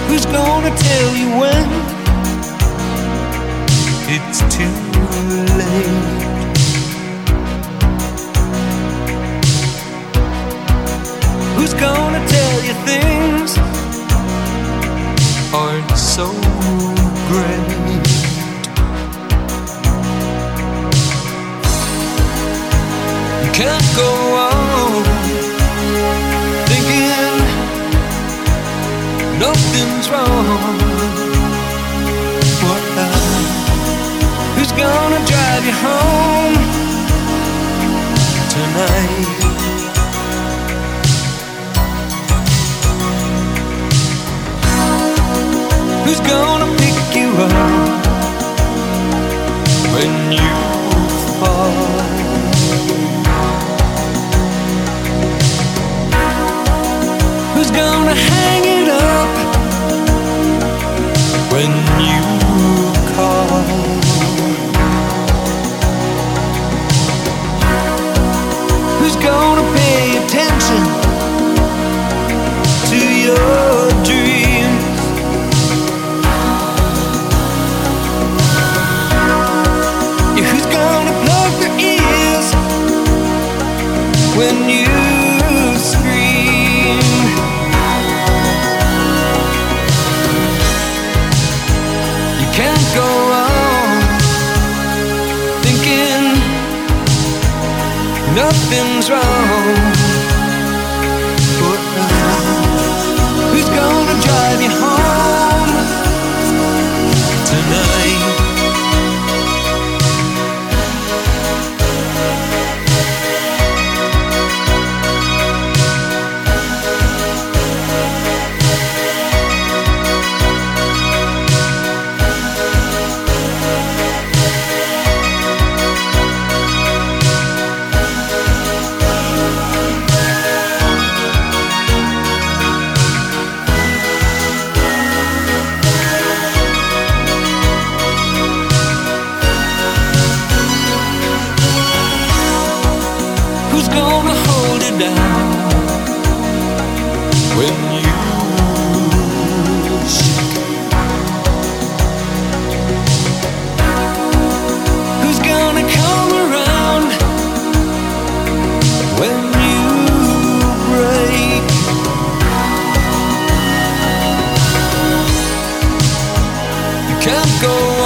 Who's gonna tell you when it's too late? Who's gonna tell you things aren't so great? You can't go on thinking nothing's wrong. What now? Who's gonna drive you home tonight? Who's gonna pick you up when you fall? Who's gonna hang it up when you call? Who's gonna pay attention to your dreams? Yeah, who's gonna plug their ears when you scream? You can't go on thinking nothing's wrong. But who's gonna drive you home tonight? Who's gonna hold it down when you shake? Who's gonna come around when you break? You can't go